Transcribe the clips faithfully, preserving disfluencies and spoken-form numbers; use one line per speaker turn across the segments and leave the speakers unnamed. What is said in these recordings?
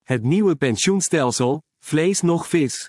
Het nieuwe pensioenstelsel, vlees nog vis.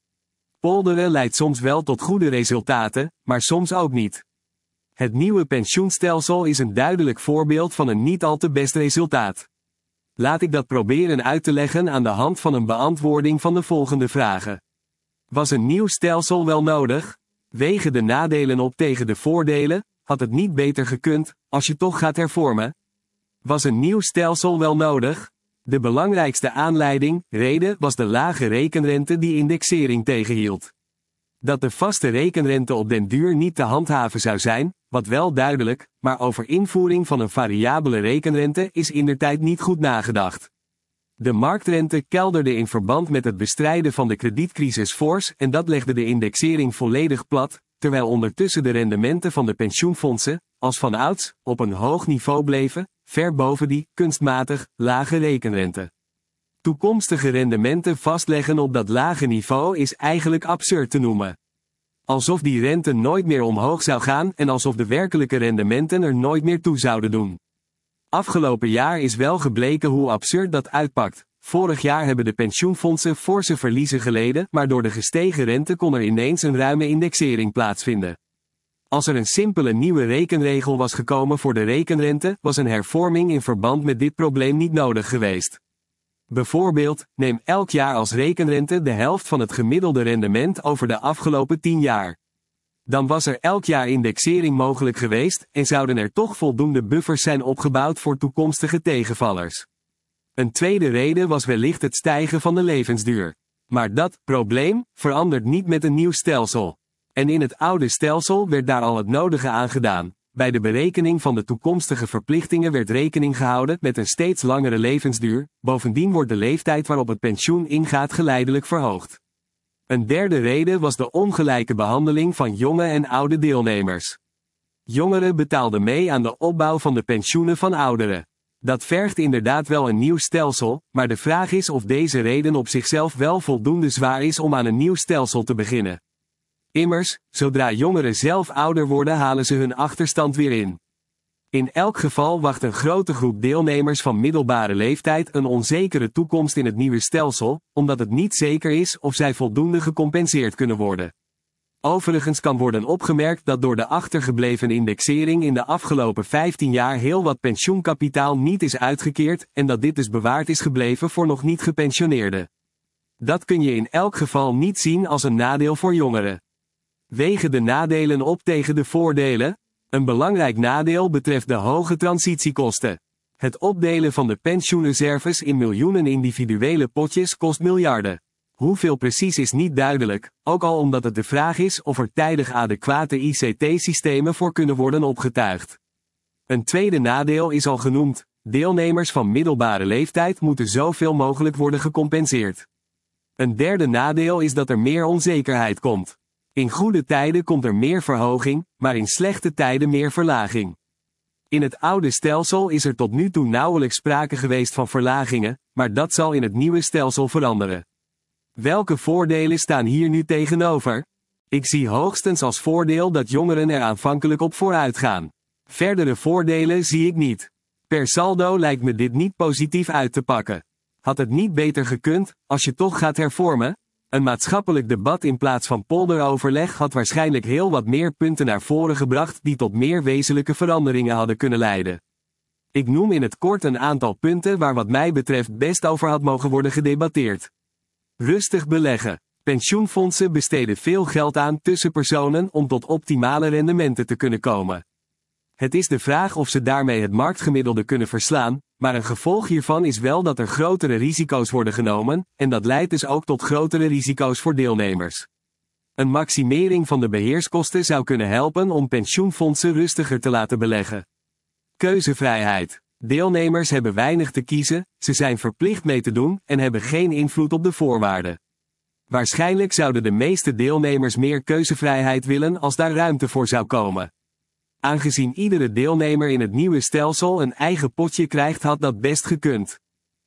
Polderen leidt soms wel tot goede resultaten, maar soms ook niet. Het nieuwe pensioenstelsel is een duidelijk voorbeeld van een niet al te best resultaat. Laat ik dat proberen uit te leggen aan de hand van een beantwoording van de volgende vragen. Was een nieuw stelsel wel nodig? Wegen de nadelen op tegen de voordelen? Had het niet beter gekund, als je toch gaat hervormen? Was een nieuw stelsel wel nodig? De belangrijkste aanleiding, reden, was de lage rekenrente die indexering tegenhield. Dat de vaste rekenrente op den duur niet te handhaven zou zijn, wat wel duidelijk, maar over invoering van een variabele rekenrente is indertijd niet goed nagedacht. De marktrente kelderde in verband met het bestrijden van de kredietcrisis fors en dat legde de indexering volledig plat, terwijl ondertussen de rendementen van de pensioenfondsen, als vanouds, op een hoog niveau bleven, ver boven die, kunstmatig, lage rekenrente. Toekomstige rendementen vastleggen op dat lage niveau is eigenlijk absurd te noemen. Alsof die rente nooit meer omhoog zou gaan en alsof de werkelijke rendementen er nooit meer toe zouden doen. Afgelopen jaar is wel gebleken hoe absurd dat uitpakt. Vorig jaar hebben de pensioenfondsen forse verliezen geleden, maar door de gestegen rente kon er ineens een ruime indexering plaatsvinden. Als er een simpele nieuwe rekenregel was gekomen voor de rekenrente, was een hervorming in verband met dit probleem niet nodig geweest. Bijvoorbeeld, neem elk jaar als rekenrente de helft van het gemiddelde rendement over de afgelopen tien jaar. Dan was er elk jaar indexering mogelijk geweest en zouden er toch voldoende buffers zijn opgebouwd voor toekomstige tegenvallers. Een tweede reden was wellicht het stijgen van de levensduur. Maar dat probleem verandert niet met een nieuw stelsel. En in het oude stelsel werd daar al het nodige aan gedaan. Bij de berekening van de toekomstige verplichtingen werd rekening gehouden met een steeds langere levensduur, bovendien wordt de leeftijd waarop het pensioen ingaat geleidelijk verhoogd. Een derde reden was de ongelijke behandeling van jonge en oude deelnemers. Jongeren betaalden mee aan de opbouw van de pensioenen van ouderen. Dat vergt inderdaad wel een nieuw stelsel, maar de vraag is of deze reden op zichzelf wel voldoende zwaar is om aan een nieuw stelsel te beginnen. Immers, zodra jongeren zelf ouder worden halen ze hun achterstand weer in. In elk geval wacht een grote groep deelnemers van middelbare leeftijd een onzekere toekomst in het nieuwe stelsel, omdat het niet zeker is of zij voldoende gecompenseerd kunnen worden. Overigens kan worden opgemerkt dat door de achtergebleven indexering in de afgelopen vijftien jaar heel wat pensioenkapitaal niet is uitgekeerd en dat dit dus bewaard is gebleven voor nog niet gepensioneerden. Dat kun je in elk geval niet zien als een nadeel voor jongeren. Wegen de nadelen op tegen de voordelen? Een belangrijk nadeel betreft de hoge transitiekosten. Het opdelen van de pensioenreserves in miljoenen individuele potjes kost miljarden. Hoeveel precies is niet duidelijk, ook al omdat het de vraag is of er tijdig adequate I C T-systemen voor kunnen worden opgetuigd. Een tweede nadeel is al genoemd: deelnemers van middelbare leeftijd moeten zoveel mogelijk worden gecompenseerd. Een derde nadeel is dat er meer onzekerheid komt. In goede tijden komt er meer verhoging, maar in slechte tijden meer verlaging. In het oude stelsel is er tot nu toe nauwelijks sprake geweest van verlagingen, maar dat zal in het nieuwe stelsel veranderen. Welke voordelen staan hier nu tegenover? Ik zie hoogstens als voordeel dat jongeren er aanvankelijk op vooruit gaan. Verdere voordelen zie ik niet. Per saldo lijkt me dit niet positief uit te pakken. Had het niet beter gekund, als je toch gaat hervormen? Een maatschappelijk debat in plaats van polderoverleg had waarschijnlijk heel wat meer punten naar voren gebracht die tot meer wezenlijke veranderingen hadden kunnen leiden. Ik noem in het kort een aantal punten waar wat mij betreft best over had mogen worden gedebatteerd. Rustig beleggen. Pensioenfondsen besteden veel geld aan tussenpersonen om tot optimale rendementen te kunnen komen. Het is de vraag of ze daarmee het marktgemiddelde kunnen verslaan, maar een gevolg hiervan is wel dat er grotere risico's worden genomen, en dat leidt dus ook tot grotere risico's voor deelnemers. Een maximering van de beheerskosten zou kunnen helpen om pensioenfondsen rustiger te laten beleggen. Keuzevrijheid. Deelnemers hebben weinig te kiezen, ze zijn verplicht mee te doen en hebben geen invloed op de voorwaarden. Waarschijnlijk zouden de meeste deelnemers meer keuzevrijheid willen als daar ruimte voor zou komen. Aangezien iedere deelnemer in het nieuwe stelsel een eigen potje krijgt, had dat best gekund.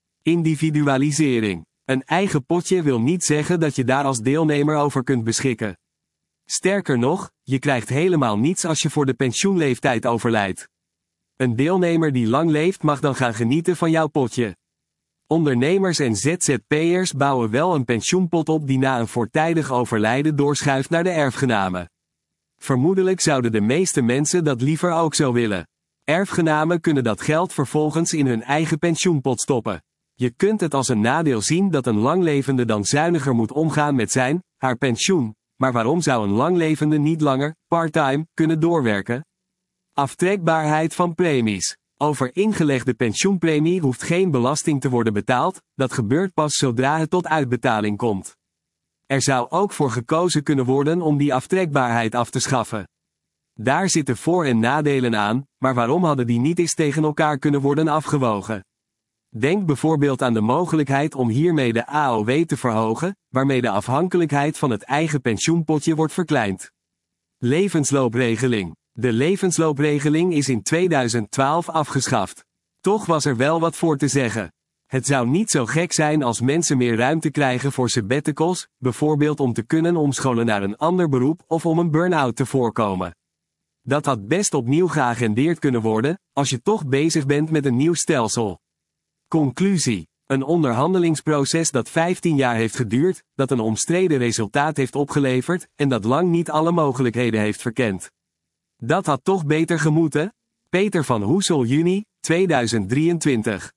Individualisering. Een eigen potje wil niet zeggen dat je daar als deelnemer over kunt beschikken. Sterker nog, je krijgt helemaal niets als je voor de pensioenleeftijd overlijdt. Een deelnemer die lang leeft mag dan gaan genieten van jouw potje. Ondernemers en Z Z P'ers bouwen wel een pensioenpot op die na een voortijdig overlijden doorschuift naar de erfgenamen. Vermoedelijk zouden de meeste mensen dat liever ook zo willen. Erfgenamen kunnen dat geld vervolgens in hun eigen pensioenpot stoppen. Je kunt het als een nadeel zien dat een langlevende dan zuiniger moet omgaan met zijn, haar pensioen, maar waarom zou een langlevende niet langer, part-time, kunnen doorwerken? Aftrekbaarheid van premies. Over ingelegde pensioenpremie hoeft geen belasting te worden betaald, dat gebeurt pas zodra het tot uitbetaling komt. Er zou ook voor gekozen kunnen worden om die aftrekbaarheid af te schaffen. Daar zitten voor- en nadelen aan, maar waarom hadden die niet eens tegen elkaar kunnen worden afgewogen? Denk bijvoorbeeld aan de mogelijkheid om hiermee de A O W te verhogen, waarmee de afhankelijkheid van het eigen pensioenpotje wordt verkleind. Levensloopregeling. De levensloopregeling is in tweeduizend twaalf afgeschaft. Toch was er wel wat voor te zeggen. Het zou niet zo gek zijn als mensen meer ruimte krijgen voor sabbaticals, bijvoorbeeld om te kunnen omscholen naar een ander beroep of om een burn-out te voorkomen. Dat had best opnieuw geagendeerd kunnen worden, als je toch bezig bent met een nieuw stelsel. Conclusie. Een onderhandelingsproces dat vijftien jaar heeft geduurd, dat een omstreden resultaat heeft opgeleverd en dat lang niet alle mogelijkheden heeft verkend. Dat had toch beter gemoeten? Peter van Hoesel, juni tweeduizend drieëntwintig.